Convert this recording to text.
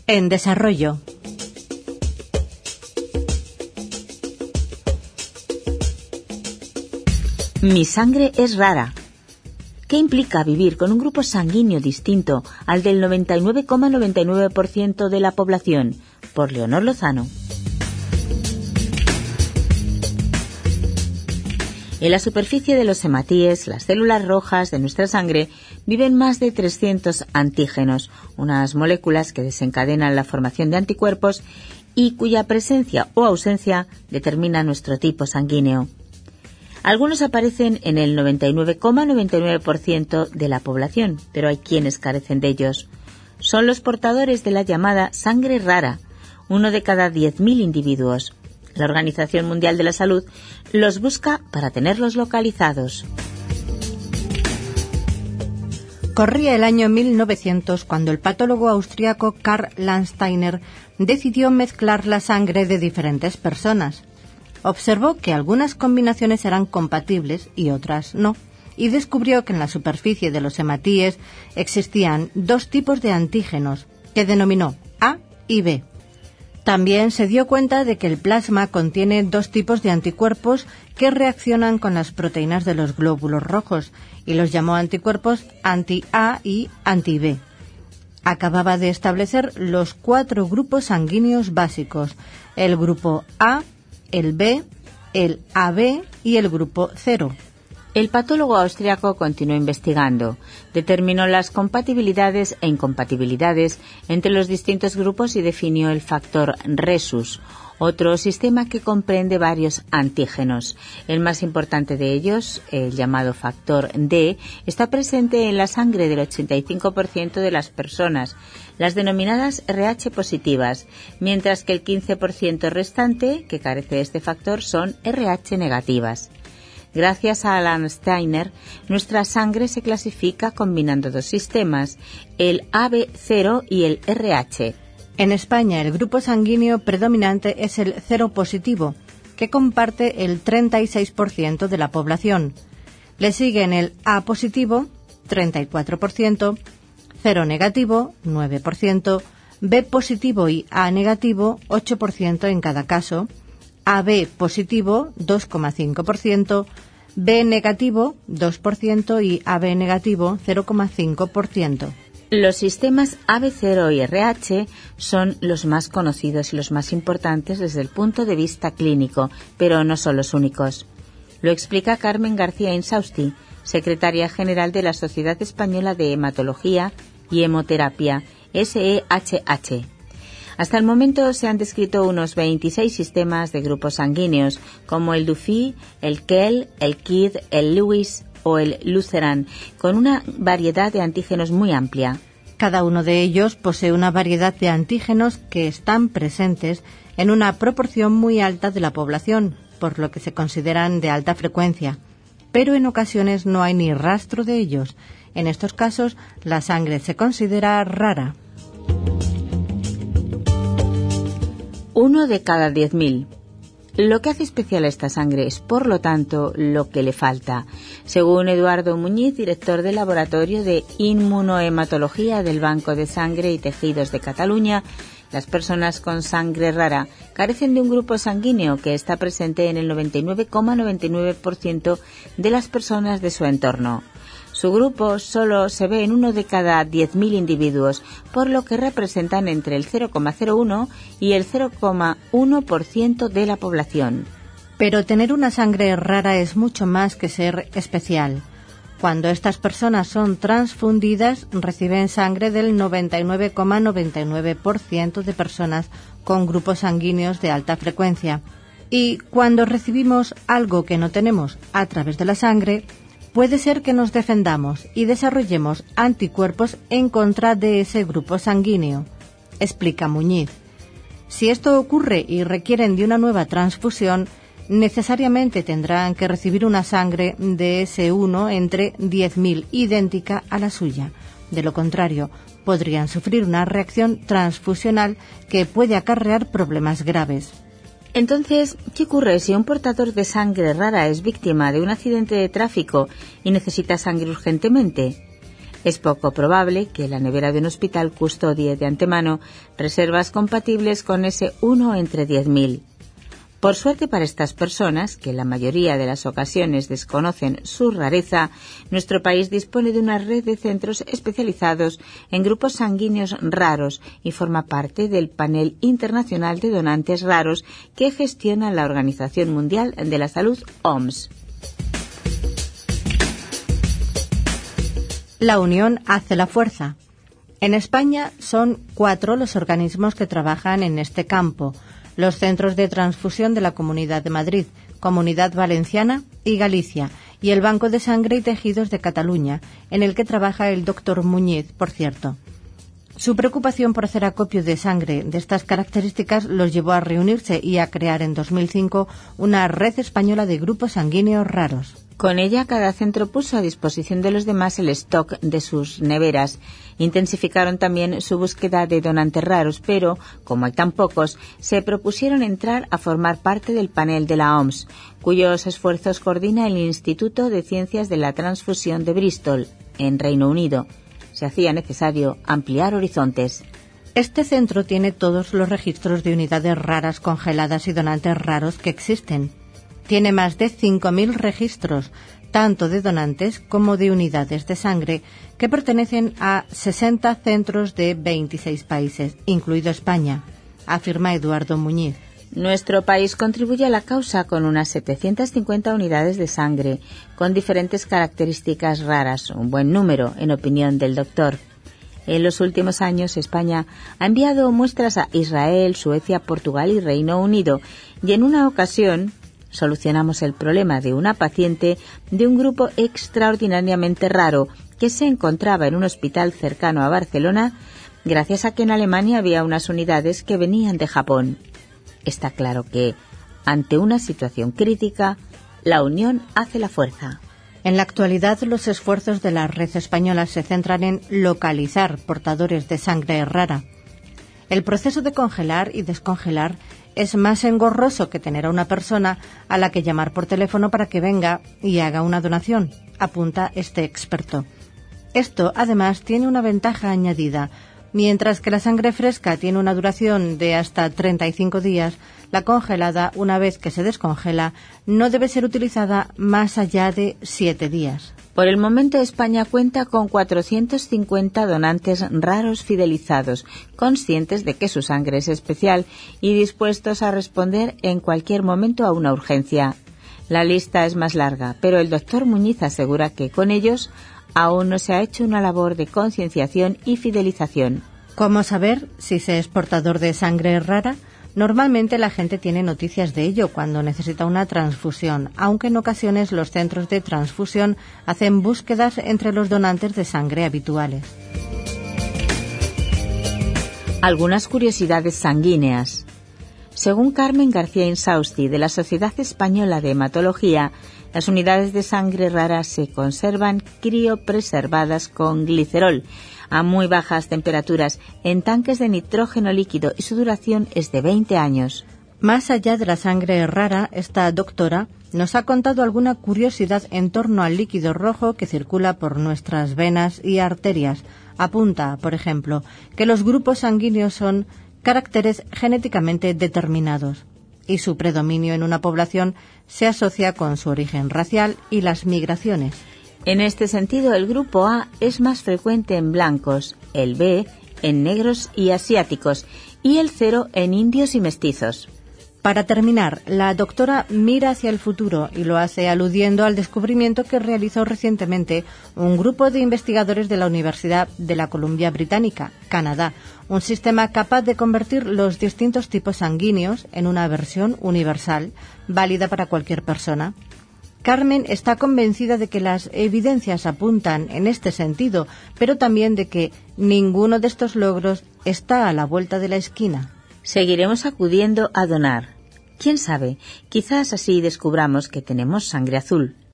En desarrollo. Mi sangre es rara. ¿Qué implica vivir con un grupo sanguíneo distinto al del 99,99% de la población? Por Leonor Lozano. En la superficie de los hematíes, las células rojas de nuestra sangre, viven más de 300 antígenos, unas moléculas que desencadenan la formación de anticuerpos y cuya presencia o ausencia determina nuestro tipo sanguíneo. Algunos aparecen en el 99,99% de la población, pero hay quienes carecen de ellos. Son los portadores de la llamada sangre rara, uno de cada 10.000 individuos. La Organización Mundial de la Salud los busca para tenerlos localizados. Corría el año 1900 cuando el patólogo austríaco Karl Landsteiner decidió mezclar la sangre de diferentes personas. Observó que algunas combinaciones eran compatibles y otras no, y descubrió que en la superficie de los hematíes existían dos tipos de antígenos, que denominó A y B. También se dio cuenta de que el plasma contiene dos tipos de anticuerpos que reaccionan con las proteínas de los glóbulos rojos, y los llamó anticuerpos anti-A y anti-B. Acababa de establecer los 4 grupos sanguíneos básicos, el grupo A, el B, el AB y el grupo 0. El patólogo austriaco continuó investigando. Determinó las compatibilidades e incompatibilidades entre los distintos grupos y definió el factor Rhesus, otro sistema que comprende varios antígenos. El más importante de ellos, el llamado factor D, está presente en la sangre del 85% de las personas, las denominadas RH positivas, mientras que el 15% restante, que carece de este factor, son RH negativas. Gracias a Landsteiner, nuestra sangre se clasifica combinando dos sistemas, el AB0 y el RH. En España, el grupo sanguíneo predominante es el 0 positivo, que comparte el 36% de la población. Le siguen el A positivo, 34%, 0 negativo, 9%, B positivo y A negativo, 8% en cada caso, AB positivo, 2,5%, B negativo, 2% y AB negativo, 0,5%. Los sistemas AB0 y RH son los más conocidos y los más importantes desde el punto de vista clínico, pero no son los únicos. Lo explica Carmen García Insausti, secretaria general de la Sociedad Española de Hematología y Hemoterapia, SEHH. Hasta el momento se han descrito unos 26 sistemas de grupos sanguíneos, como el Duffy, el Kell, el Kidd, el Lewis o el Lutheran, con una variedad de antígenos muy amplia. Cada uno de ellos posee una variedad de antígenos que están presentes en una proporción muy alta de la población, por lo que se consideran de alta frecuencia. Pero en ocasiones no hay ni rastro de ellos. En estos casos, la sangre se considera rara. 1 de cada 10.000. Lo que hace especial a esta sangre es, por lo tanto, lo que le falta. Según Eduardo Muñiz, director del Laboratorio de Inmunohematología del Banco de Sangre y Tejidos de Cataluña, las personas con sangre rara carecen de un grupo sanguíneo que está presente en el 99,99% de las personas de su entorno. Su grupo solo se ve en 1 de cada 10.000 individuos, por lo que representan entre el 0,01 y el 0,1% de la población. Pero tener una sangre rara es mucho más que ser especial. Cuando estas personas son transfundidas, reciben sangre del 99,99% de personas con grupos sanguíneos de alta frecuencia. Y cuando recibimos algo que no tenemos a través de la sangre, puede ser que nos defendamos y desarrollemos anticuerpos en contra de ese grupo sanguíneo, explica Muñiz. Si esto ocurre y requieren de una nueva transfusión, necesariamente tendrán que recibir una sangre de ese 1 entre 10.000 idéntica a la suya. De lo contrario, podrían sufrir una reacción transfusional que puede acarrear problemas graves. Entonces, ¿qué ocurre si un portador de sangre rara es víctima de un accidente de tráfico y necesita sangre urgentemente? Es poco probable que la nevera de un hospital custodie de antemano reservas compatibles con ese 1 entre 10.000. Por suerte para estas personas, que en la mayoría de las ocasiones desconocen su rareza, nuestro país dispone de una red de centros especializados en grupos sanguíneos raros y forma parte del panel internacional de donantes raros que gestiona la Organización Mundial de la Salud, OMS. La unión hace la fuerza. En España son 4 los organismos que trabajan en este campo: los Centros de Transfusión de la Comunidad de Madrid, Comunidad Valenciana y Galicia, y el Banco de Sangre y Tejidos de Cataluña, en el que trabaja el doctor Muñiz, por cierto. Su preocupación por hacer acopio de sangre de estas características los llevó a reunirse y a crear en 2005 una red española de grupos sanguíneos raros. Con ella, cada centro puso a disposición de los demás el stock de sus neveras. Intensificaron también su búsqueda de donantes raros, pero, como hay tan pocos, se propusieron entrar a formar parte del panel de la OMS, cuyos esfuerzos coordina el Instituto de Ciencias de la Transfusión de Bristol, en Reino Unido. Se hacía necesario ampliar horizontes. Este centro tiene todos los registros de unidades raras congeladas y donantes raros que existen. Tiene más de 5.000 registros, tanto de donantes como de unidades de sangre, que pertenecen a 60 centros de 26 países, incluido España, afirma Eduardo Muñiz. Nuestro país contribuye a la causa con unas 750 unidades de sangre, con diferentes características raras, un buen número, en opinión del doctor. En los últimos años, España ha enviado muestras a Israel, Suecia, Portugal y Reino Unido, y en una ocasión solucionamos el problema de una paciente de un grupo extraordinariamente raro que se encontraba en un hospital cercano a Barcelona, gracias a que en Alemania había unas unidades que venían de Japón. Está claro que, ante una situación crítica, la unión hace la fuerza. En la actualidad, los esfuerzos de la red española se centran en localizar portadores de sangre rara. El proceso de congelar y descongelar es más engorroso que tener a una persona a la que llamar por teléfono para que venga y haga una donación, apunta este experto. Esto, además, tiene una ventaja añadida. Mientras que la sangre fresca tiene una duración de hasta 35 días, la congelada, una vez que se descongela, no debe ser utilizada más allá de 7 días. Por el momento, España cuenta con 450 donantes raros fidelizados, conscientes de que su sangre es especial y dispuestos a responder en cualquier momento a una urgencia. La lista es más larga, pero el doctor Muñiz asegura que con ellos aún no se ha hecho una labor de concienciación y fidelización. ¿Cómo saber si se es portador de sangre rara? Normalmente la gente tiene noticias de ello cuando necesita una transfusión, aunque en ocasiones los centros de transfusión hacen búsquedas entre los donantes de sangre habituales. Algunas curiosidades sanguíneas. Según Carmen García Insausti, de la Sociedad Española de Hematología, las unidades de sangre rara se conservan criopreservadas con glicerol a muy bajas temperaturas en tanques de nitrógeno líquido y su duración es de 20 años. Más allá de la sangre rara, esta doctora nos ha contado alguna curiosidad en torno al líquido rojo que circula por nuestras venas y arterias. Apunta, por ejemplo, que los grupos sanguíneos son caracteres genéticamente determinados y su predominio en una población se asocia con su origen racial y las migraciones. En este sentido, el grupo A es más frecuente en blancos, el B en negros y asiáticos y el 0 en indios y mestizos. Para terminar, la doctora mira hacia el futuro y lo hace aludiendo al descubrimiento que realizó recientemente un grupo de investigadores de la Universidad de la Columbia Británica, Canadá, un sistema capaz de convertir los distintos tipos sanguíneos en una versión universal, válida para cualquier persona. Carmen está convencida de que las evidencias apuntan en este sentido, pero también de que ninguno de estos logros está a la vuelta de la esquina. Seguiremos acudiendo a donar. ¿Quién sabe? Quizás así descubramos que tenemos sangre azul.